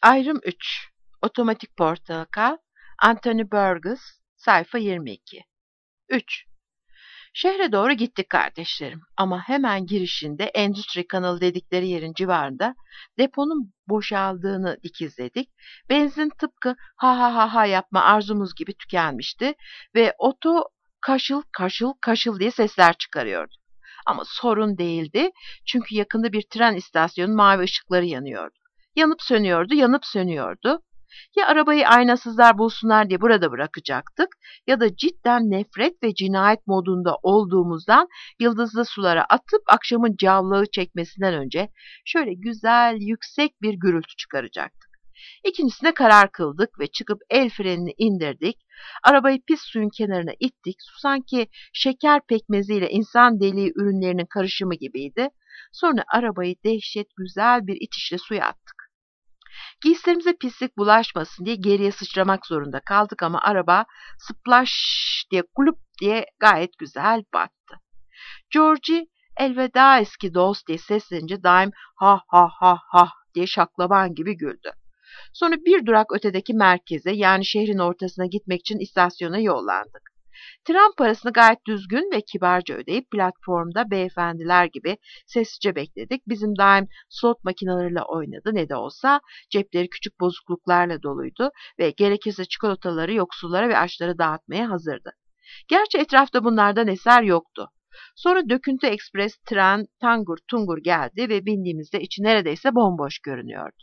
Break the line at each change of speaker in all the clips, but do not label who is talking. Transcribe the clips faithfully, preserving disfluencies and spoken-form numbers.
Ayrım üç. Otomatik portakal. Anthony Burgess. Sayfa yirmi iki. üç. Şehre doğru gittik kardeşlerim. Ama hemen girişinde Endüstri Kanalı dedikleri yerin civarında deponun boşaldığını dikizledik. Benzin tıpkı ha ha ha ha yapma arzumuz gibi tükenmişti ve oto kaşıl kaşıl kaşıl diye sesler çıkarıyordu. Ama sorun değildi çünkü yakında bir tren istasyonu mavi ışıkları yanıyordu. Yanıp sönüyordu, yanıp sönüyordu. Ya arabayı aynasızlar bulsunlar diye burada bırakacaktık ya da cidden nefret ve cinayet modunda olduğumuzdan yıldızlı sulara atıp akşamın cavlağı çekmesinden önce şöyle güzel yüksek bir gürültü çıkaracaktık. İkincisine karar kıldık ve çıkıp el frenini indirdik. Arabayı pis suyun kenarına ittik. Su sanki şeker pekmeziyle insan deliği ürünlerinin karışımı gibiydi. Sonra arabayı dehşet güzel bir itişle suya attık. Giysilerimize pislik bulaşmasın diye geriye sıçramak zorunda kaldık ama araba splash diye kulüp diye gayet güzel battı. Georgie elveda eski dost diye seslenince daim ha ha ha ha diye şaklaban gibi güldü. Sonra bir durak ötedeki merkeze yani şehrin ortasına gitmek için istasyona yollandık. Tren parasını gayet düzgün ve kibarca ödeyip platformda beyefendiler gibi sessizce bekledik. Bizim daim slot makineleriyle oynadı ne de olsa cepleri küçük bozukluklarla doluydu ve gerekirse çikolataları yoksullara ve açlara dağıtmaya hazırdı. Gerçi etrafta bunlardan eser yoktu. Sonra Döküntü Ekspres tren tangur tungur geldi ve bindiğimizde içi neredeyse bomboş görünüyordu.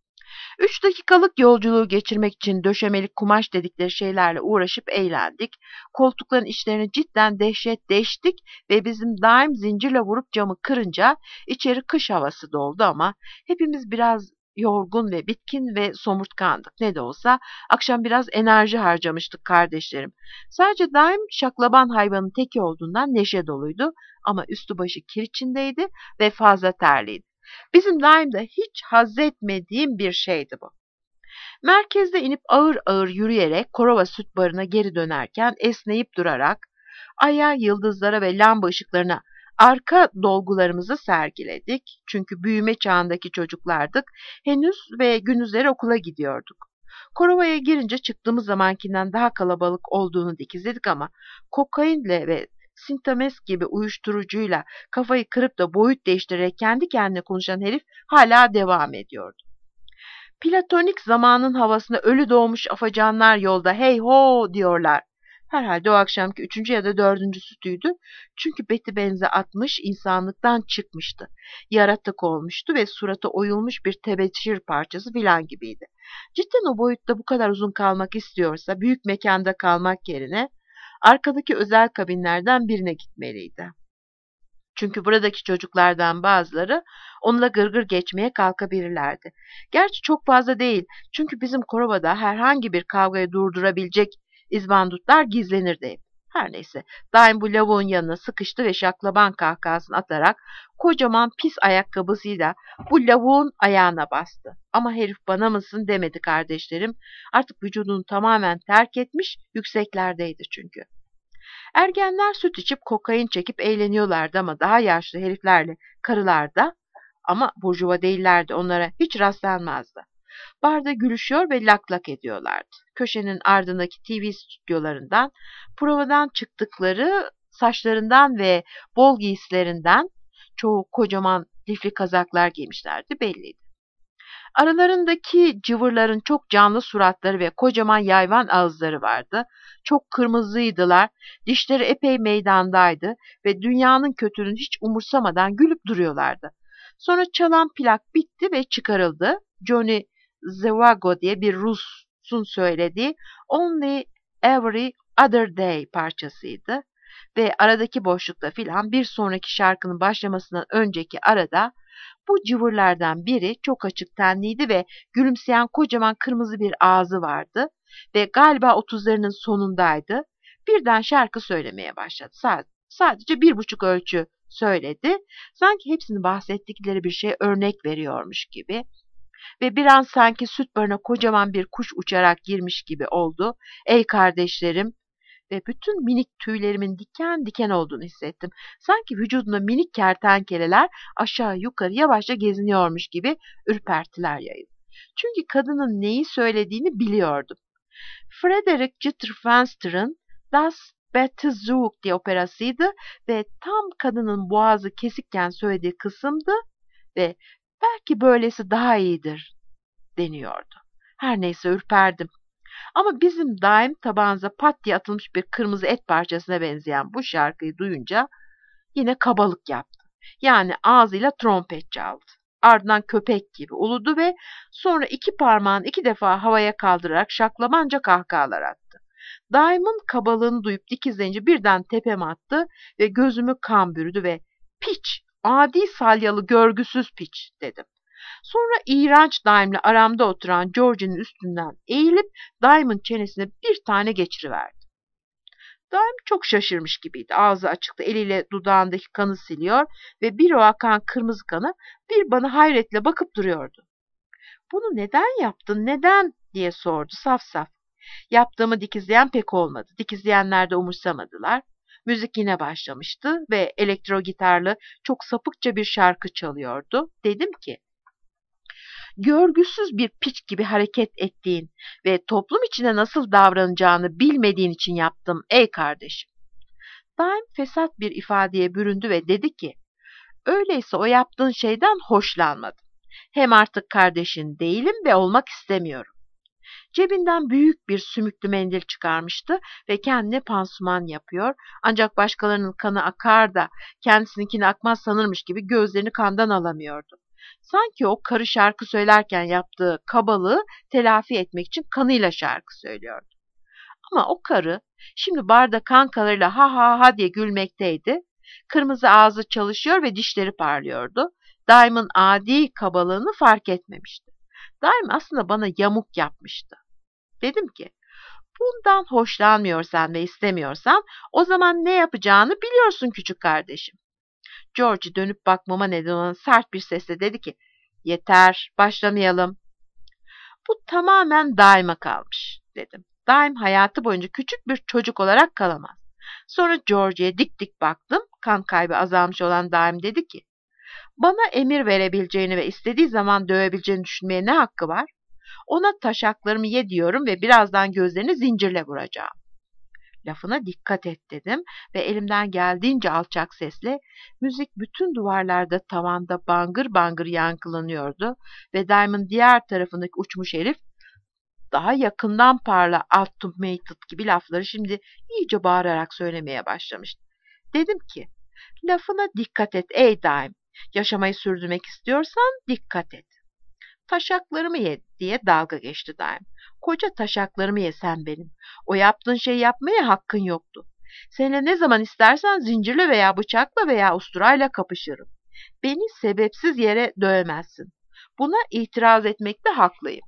Üç dakikalık yolculuğu geçirmek için döşemelik kumaş dedikleri şeylerle uğraşıp eğlendik. Koltukların içlerini cidden dehşet deştik ve bizim daim zincirle vurup camı kırınca içeri kış havası doldu ama hepimiz biraz yorgun ve bitkin ve somurtkandık. Ne de olsa akşam biraz enerji harcamıştık kardeşlerim. Sadece daim şaklaban hayvanın teki olduğundan neşe doluydu ama üstü başı kir içindeydi ve fazla terliydi. Bizim daimde hiç haz etmediğim bir şeydi bu. Merkezde inip ağır ağır yürüyerek Korova Süt Barı'na geri dönerken esneyip durarak aya, yıldızlara ve lamba ışıklarına arka dolgularımızı sergiledik. Çünkü büyüme çağındaki çocuklardık. Henüz ve gündüzleri okula gidiyorduk. Korova'ya girince çıktığımız zamankinden daha kalabalık olduğunu dikizledik ama kokainle ve Sintames gibi uyuşturucuyla kafayı kırıp da boyut değiştirerek kendi kendine konuşan herif hala devam ediyordu. Platonik zamanın havasında ölü doğmuş afacanlar yolda hey ho diyorlar. Herhalde o akşamki üçüncü ya da dördüncü sütüydü. Çünkü beti benze atmış, insanlıktan çıkmıştı. Yaratık olmuştu ve suratı oyulmuş bir tebeşir parçası filan gibiydi. Cidden o boyutta bu kadar uzun kalmak istiyorsa büyük mekanda kalmak yerine arkadaki özel kabinlerden birine gitmeliydi. Çünkü buradaki çocuklardan bazıları onunla gırgır geçmeye kalkabilirlerdi. Gerçi çok fazla değil. Çünkü bizim Korova'da herhangi bir kavgayı durdurabilecek izbandutlar gizlenirdi hep. Her neyse, daim bu lavuğun yanına sıkıştı ve şaklaban kahkahasını atarak kocaman pis ayakkabısıyla bu lavuğun ayağına bastı. Ama herif bana mısın demedi kardeşlerim. Artık vücudunu tamamen terk etmiş, yükseklerdeydi çünkü. Ergenler süt içip kokain çekip eğleniyorlardı ama daha yaşlı heriflerle karılar da ama burjuva değillerdi onlara hiç rastlanmazdı. Barda gülüşüyor ve lak lak ediyorlardı. Köşenin ardındaki T V stüdyolarından provadan çıktıkları saçlarından ve bol giysilerinden çoğu kocaman lifli kazaklar giymişlerdi belliydi. Aralarındaki cıvırların çok canlı suratları ve kocaman yayvan ağızları vardı. Çok kırmızıydılar, dişleri epey meydandaydı ve dünyanın kötülüğünü hiç umursamadan gülüp duruyorlardı. Sonra çalan plak bitti ve çıkarıldı. Johnny Zhivago diye bir Rus'un söylediği Only Every Other Day parçasıydı. Ve aradaki boşlukta filan bir sonraki şarkının başlamasından önceki arada bu cıvırlardan biri çok açık tenliydi ve gülümseyen kocaman kırmızı bir ağzı vardı ve galiba otuzlarının sonundaydı. Birden şarkı söylemeye başladı. Sadece bir buçuk ölçü söyledi. Sanki hepsini bahsettikleri bir şey örnek veriyormuş gibi. Ve bir an sanki süt barına kocaman bir kuş uçarak girmiş gibi oldu. Ey kardeşlerim! Ve bütün minik tüylerimin diken diken olduğunu hissettim. Sanki vücudumda minik kertenkeleler aşağı yukarı yavaşça geziniyormuş gibi ürpertiler yayıldı. Çünkü kadının neyi söylediğini biliyordum. Frederick Jitterfenster'ın Das Bettezug diye operasıydı ve tam kadının boğazı kesikken söylediği kısımdı ve belki böylesi daha iyidir deniyordu. Her neyse ürperdim. Ama bizim daim tabağınıza pat diye atılmış bir kırmızı et parçasına benzeyen bu şarkıyı duyunca yine kabalık yaptı. Yani ağzıyla trompet çaldı. Ardından köpek gibi uludu ve sonra iki parmağını iki defa havaya kaldırarak şaklamanca kahkahalar attı. Daim'in kabalığını duyup dikizlenince birden tepeme attı ve gözümü kan bürüdü ve piç, adi salyalı görgüsüz piç dedim. Sonra iğrenç Daim'le aramda oturan George'nin üstünden eğilip Daim'in çenesine bir tane geçiriverdi. Daim çok şaşırmış gibiydi. Ağzı açıktı, eliyle dudağındaki kanı siliyor ve bir o akan kırmızı kanı bir bana hayretle bakıp duruyordu. "Bunu neden yaptın, neden?" diye sordu saf saf. Yaptığımı dikizleyen pek olmadı. Dikizleyenler de umursamadılar. Müzik yine başlamıştı ve elektro gitarlı çok sapıkça bir şarkı çalıyordu. Dedim ki, görgüsüz bir piç gibi hareket ettiğin ve toplum içinde nasıl davranacağını bilmediğin için yaptım ey kardeşim. Daim fesat bir ifadeye büründü ve dedi ki, öyleyse o yaptığın şeyden hoşlanmadım. Hem artık kardeşin değilim ve olmak istemiyorum. Cebinden büyük bir sümüklü mendil çıkarmıştı ve kendine pansuman yapıyor. Ancak başkalarının kanı akar da kendisininkini akmaz sanırmış gibi gözlerini kandan alamıyordu. Sanki o karı şarkı söylerken yaptığı kabalığı telafi etmek için kanıyla şarkı söylüyordu. Ama o karı şimdi barda kankalarıyla ha ha ha diye gülmekteydi. Kırmızı ağzı çalışıyor ve dişleri parlıyordu. Daim'in adi kabalığını fark etmemişti. Daim aslında bana yamuk yapmıştı. Dedim ki, bundan hoşlanmıyorsan ve istemiyorsan o zaman ne yapacağını biliyorsun küçük kardeşim. George dönüp bakmama neden olan sert bir sesle dedi ki, yeter, başlamayalım. Bu tamamen Daim'e kalmış dedim. Daim hayatı boyunca küçük bir çocuk olarak kalamaz. Sonra George'ye dik dik baktım. Kan kaybı azalmış olan Daim dedi ki, bana emir verebileceğini ve istediği zaman dövebileceğini düşünmeye ne hakkı var? Ona taşaklarımı ye diyorum ve birazdan gözlerini zincirle vuracağım. Lafına dikkat et dedim ve elimden geldiğince alçak sesle müzik bütün duvarlarda tavanda bangır bangır yankılanıyordu ve Daim'in diğer tarafındaki uçmuş herif daha yakından parla automated gibi lafları şimdi iyice bağırarak söylemeye başlamıştı. Dedim ki, lafına dikkat et ey Daim. Yaşamayı sürdürmek istiyorsan dikkat et. Taşaklarımı ye diye dalga geçti Daim. Koca taşaklarımı ye sen benim. O yaptığın şeyi yapmaya hakkın yoktu. Seninle ne zaman istersen zincirle veya bıçakla veya usturayla kapışırım. Beni sebepsiz yere dövemezsin. Buna itiraz etmekte haklıyım.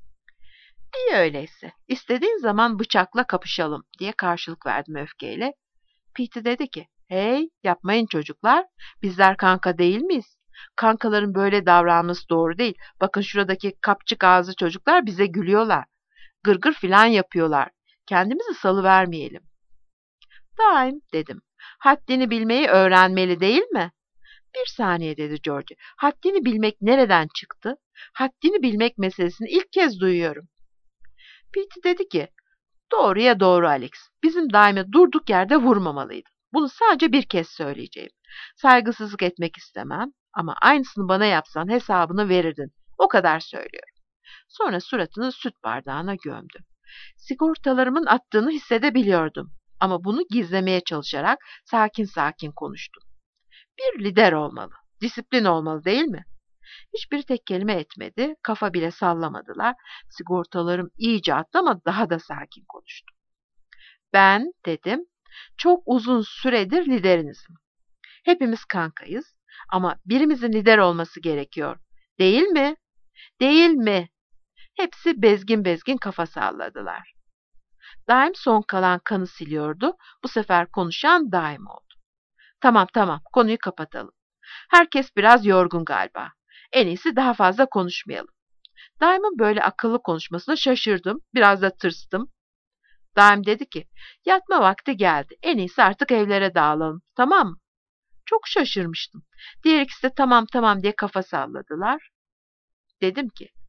İyi öyleyse. İstediğin zaman bıçakla kapışalım diye karşılık verdim öfkeyle. Pete dedi ki, hey yapmayın çocuklar. Bizler kanka değil miyiz? Kankaların böyle davranması doğru değil. Bakın şuradaki kapçık ağzı çocuklar bize gülüyorlar. Gırgır filan yapıyorlar. Kendimizi salıvermeyelim. Daim dedim. Haddini bilmeyi öğrenmeli değil mi? Bir saniye dedi George. Haddini bilmek nereden çıktı? Haddini bilmek meselesini ilk kez duyuyorum. Pete dedi ki, doğruya doğru Alex. Bizim Daim'e durduk yerde vurmamalıydı. Bunu sadece bir kez söyleyeceğim. Saygısızlık etmek istemem ama aynısını bana yapsan hesabını verirdin. O kadar söylüyorum. Sonra suratını süt bardağına gömdü. Sigortalarımın attığını hissedebiliyordum ama bunu gizlemeye çalışarak sakin sakin konuştum. Bir lider olmalı, disiplin olmalı değil mi? Hiçbir tek kelime etmedi, kafa bile sallamadılar. Sigortalarım iyice attı ama daha da sakin konuştu. Ben dedim, çok uzun süredir liderinizim. Hepimiz kankayız ama birimizin lider olması gerekiyor. Değil mi? Değil mi? Hepsi bezgin bezgin kafa salladılar. Daim son kalan kanı siliyordu. Bu sefer konuşan Daim oldu. Tamam tamam konuyu kapatalım. Herkes biraz yorgun galiba. En iyisi daha fazla konuşmayalım. Daim'in böyle akıllı konuşmasına şaşırdım. Biraz da tırstım. Daim dedi ki, yatma vakti geldi. En iyisi artık evlere dağılalım. Tamam mı? Çok şaşırmıştım. Diğer ikisi de tamam tamam diye kafa salladılar. Dedim ki,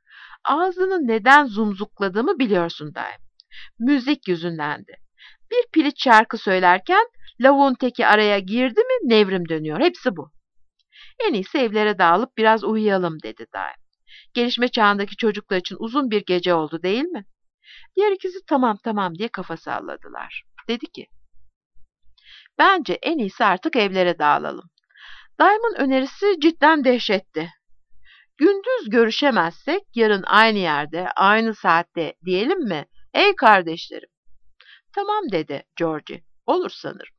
Ağzını neden zumzukladığımı biliyorsun daim. Müzik yüzündendi. Bir piliç şarkı söylerken lavuğun teki araya girdi mi nevrim dönüyor. Hepsi bu. En iyisi evlere dağılıp biraz uyuyalım dedi daim. Gelişme çağındaki çocuklar için uzun bir gece oldu değil mi? Diğer ikisi tamam tamam diye kafa salladılar. Dedi ki, bence en iyisi artık evlere dağılalım. Daim'in önerisi cidden dehşetti. Gündüz görüşemezsek yarın aynı yerde, aynı saatte diyelim mi? Ey kardeşlerim. Tamam dedi Georgie. Olur sanırım.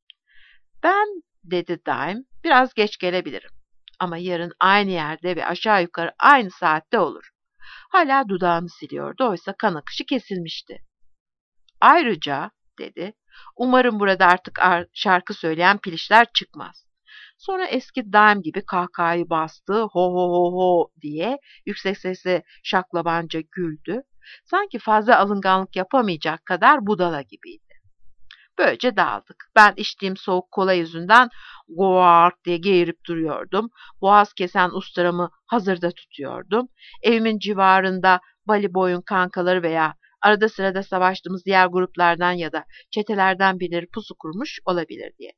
Ben dedi Daim biraz geç gelebilirim. Ama yarın aynı yerde ve aşağı yukarı aynı saatte olur. Hala dudağını siliyordu oysa kan akışı kesilmişti. Ayrıca dedi umarım burada artık şarkı söyleyen pilişler çıkmaz. Sonra eski daim gibi kahkahayı bastı ho ho ho ho diye yüksek sesle şaklabanca güldü. Sanki fazla alınganlık yapamayacak kadar budala gibiydi. Böylece dağıldık. Ben içtiğim soğuk kola yüzünden guart diye geğirip duruyordum. Boğaz kesen ustaramı hazırda tutuyordum. Evimin civarında Bali boyun kankaları veya arada sırada savaştığımız diğer gruplardan ya da çetelerden birileri pusu kurmuş olabilir diye.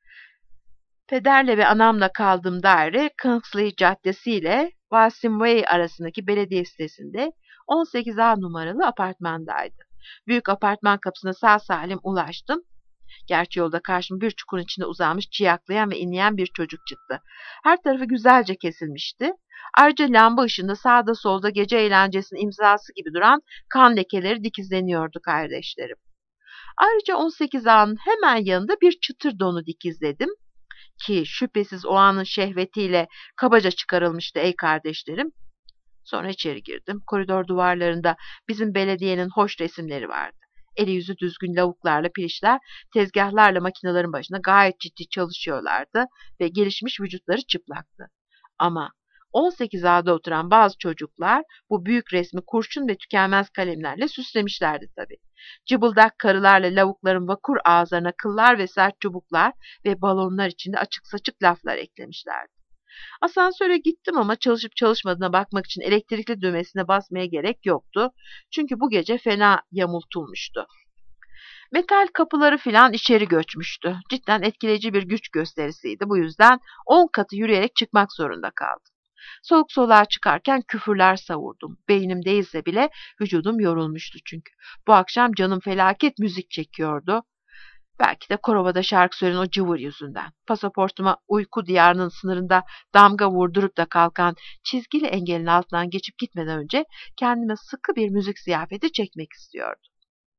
Pederle ve anamla kaldığım daire Kingsley Caddesi ile Wasim Way arasındaki belediye sitesinde on sekiz A numaralı apartmandaydı. Büyük apartman kapısına sağ salim ulaştım. Gerçi yolda karşıma bir çukurun içinde uzanmış ciyaklayan ve inleyen bir çocuk çıktı. Her tarafı güzelce kesilmişti. Ayrıca lamba ışığında sağda solda gece eğlencesinin imzası gibi duran kan lekeleri dikizleniyordu kardeşlerim. Ayrıca on sekiz A'nın hemen yanında bir çıtır donu dikizledim ki şüphesiz o anın şehvetiyle kabaca çıkarılmıştı ey kardeşlerim. Sonra içeri girdim. Koridor duvarlarında bizim belediyenin hoş resimleri vardı. Eli yüzü düzgün lavuklarla pilişler, tezgahlarla makinelerin başında gayet ciddi çalışıyorlardı ve gelişmiş vücutları çıplaktı. Ama on sekiz A'da oturan bazı çocuklar bu büyük resmi kurşun ve tükenmez kalemlerle süslemişlerdi tabii. Cıbıldak karılarla lavukların vakur ağızlarına kıllar ve sert çubuklar ve balonlar içinde açık saçık laflar eklemişlerdi. Asansöre gittim ama çalışıp çalışmadığına bakmak için elektrikli düğmesine basmaya gerek yoktu. Çünkü bu gece fena yamultulmuştu. Metal kapıları filan içeri göçmüştü. Cidden etkileyici bir güç gösterisiydi. Bu yüzden on katı yürüyerek çıkmak zorunda kaldım. Soluk soluğa çıkarken küfürler savurdum. Beynim değilse bile vücudum yorulmuştu çünkü. Bu akşam canım felaket müzik çekiyordu. Belki de Korova'da şarkı söyleyen o cıvır yüzünden. Pasaportuma uyku diyarının sınırında damga vurdurup da kalkan çizgili engelin altından geçip gitmeden önce kendime sıkı bir müzik ziyafeti çekmek istiyordum.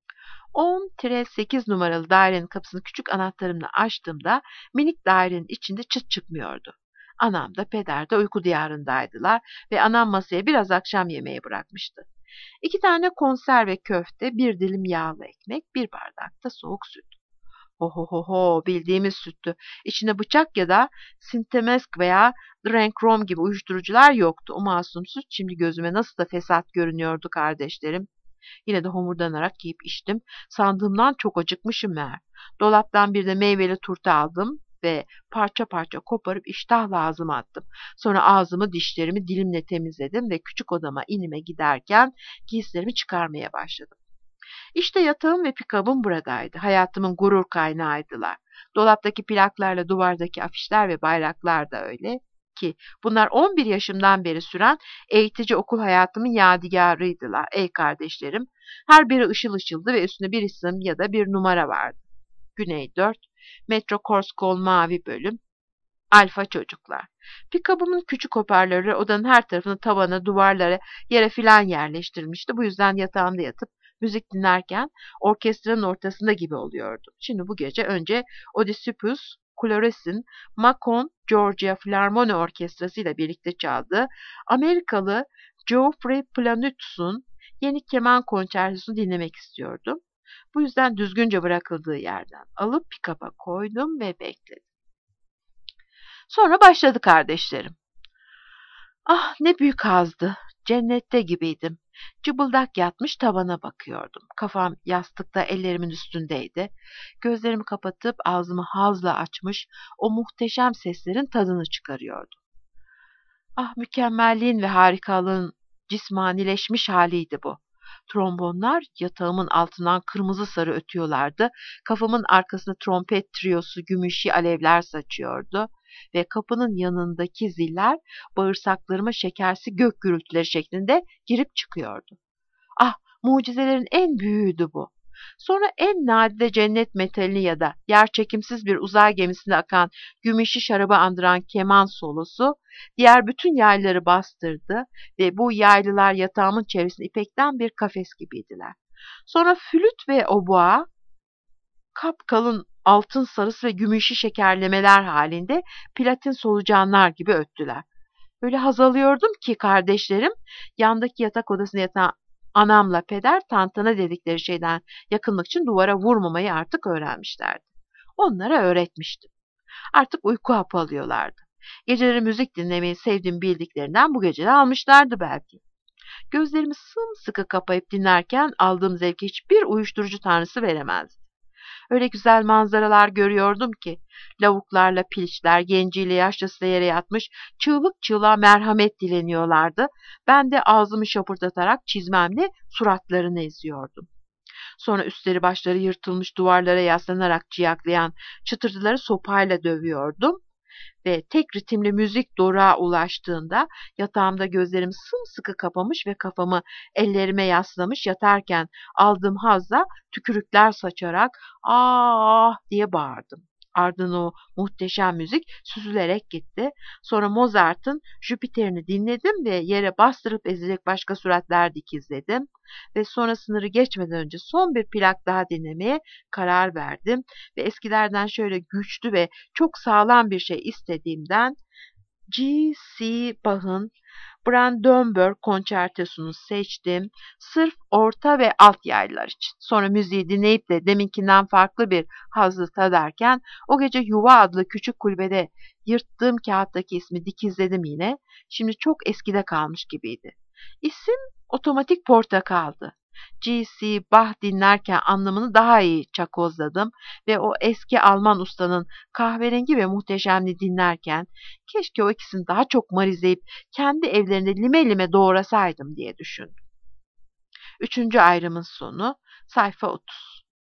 on sekiz numaralı dairenin kapısını küçük anahtarımla açtığımda minik dairenin içinde çıt çıkmıyordu. Anam da peder de uyku diyarındaydılar ve anam masaya biraz akşam yemeği bırakmıştı. İki tane konserve köfte, bir dilim yağlı ekmek, bir bardak da soğuk süt. Ho ho ho ho bildiğimiz süttü. İçinde bıçak ya da sintemesk veya Drenkrom gibi uyuşturucular yoktu. O masum süt şimdi gözüme nasıl da fesat görünüyordu kardeşlerim. Yine de homurdanarak yiyip içtim. Sandığımdan çok acıkmışım meğer. Dolaptan bir de meyveli turta aldım ve parça parça koparıp iştahla ağzıma attım. Sonra ağzımı, dişlerimi dilimle temizledim ve küçük odama inime giderken giysilerimi çıkarmaya başladım. İşte yatağım ve pikabım buradaydı. Hayatımın gurur kaynağıydılar. Dolaptaki plaklarla duvardaki afişler ve bayraklar da öyle ki bunlar on bir yaşımdan beri süren eğitici okul hayatımın yadigarıydılar ey kardeşlerim. Her biri ışıl ışıldı ve üstünde bir isim ya da bir numara vardı. Güney dört, Metro Korskol Mavi Bölüm, Alfa Çocuklar. Pikabımın küçük hoparlörleri odanın her tarafını tavana, duvarlara, yere filan yerleştirmişti. Bu yüzden yatağımda yatıp müzik dinlerken orkestranın ortasında gibi oluyordum. Şimdi bu gece önce Odysseus Klores'in Macon Georgia Filarmoni Orkestrası ile birlikte çaldığı Amerikalı Geoffrey Planutus'un yeni keman konçertosunu dinlemek istiyordum. Bu yüzden düzgünce bırakıldığı yerden alıp pikaba koydum ve bekledim. Sonra başladı kardeşlerim. Ah ne büyük hazdı. Cennette gibiydim. Cıbıldak yatmış tavana bakıyordum. Kafam yastıkta ellerimin üstündeydi. Gözlerimi kapatıp ağzımı hazla açmış o muhteşem seslerin tadını çıkarıyordum. Ah mükemmelliğin ve harikalığın cismanileşmiş haliydi bu. Trombonlar yatağımın altından kırmızı sarı ötüyorlardı. Kafamın arkasında trompet triyosu gümüşi alevler saçıyordu ve kapının yanındaki ziller bağırsaklarıma şekersi gök gürültüleri şeklinde girip çıkıyordu. Ah, mucizelerin en büyüğüydü bu. Sonra en nadide cennet metalini ya da yerçekimsiz bir uzay gemisinde akan gümüşü şarabı andıran keman solosu diğer bütün yayları bastırdı ve bu yaylılar yatağımın çevresinde ipekten bir kafes gibiydiler. Sonra flüt ve obua kapkalın altın sarısı ve gümüşü şekerlemeler halinde platin solucanlar gibi öttüler. Öyle haz alıyordum ki kardeşlerim yandaki yatak odasında yatan anamla peder tantana dedikleri şeyden yakınmak için duvara vurmamayı artık öğrenmişlerdi. Onlara öğretmiştim. Artık uyku hapı alıyorlardı. Geceleri müzik dinlemeyi sevdiğimi bildiklerinden bu gece de almışlardı belki. Gözlerimi sımsıkı kapayıp dinlerken aldığım zevki hiçbir uyuşturucu tanrısı veremezdi. Öyle güzel manzaralar görüyordum ki lavuklarla piliçler genciyle yaşlısı yere yatmış çığlık çığlığa merhamet dileniyorlardı. Ben de ağzımı şapırdatarak çizmemle suratlarını eziyordum. Sonra üstleri başları yırtılmış duvarlara yaslanarak ciyaklayan çıtırtıları sopayla dövüyordum ve tek ritimli müzik doruğa ulaştığında yatağımda gözlerimi sımsıkı kapamış ve kafamı ellerime yaslamış yatarken aldığım hazla tükürükler saçarak ah diye bağırdım. Ardından o muhteşem müzik süzülerek gitti. Sonra Mozart'ın Jüpiter'ini dinledim ve yere bastırıp ezilecek başka suratlar dikizledim. Ve sonra sınırı geçmeden önce son bir plak daha dinlemeye karar verdim. Ve eskilerden şöyle güçlü ve çok sağlam bir şey istediğimden G C. Bach'ın Brandenburg Konçertosunu seçtim. Sırf orta ve alt yaylar için. Sonra müziği dinleyip de deminkinden farklı bir hazzı tadarken o gece Yuva adlı küçük kulübede yırttığım kağıttaki ismi dikizledim yine. Şimdi çok eskide kalmış gibiydi. İsim otomatik portakaldı. G C. Bach dinlerken anlamını daha iyi çakozladım ve o eski Alman ustanın kahverengi ve muhteşemliği dinlerken keşke o ikisini daha çok marizleyip kendi evlerinde lime lime doğrasaydım diye düşündüm. Üçüncü ayrımın sonu sayfa otuz.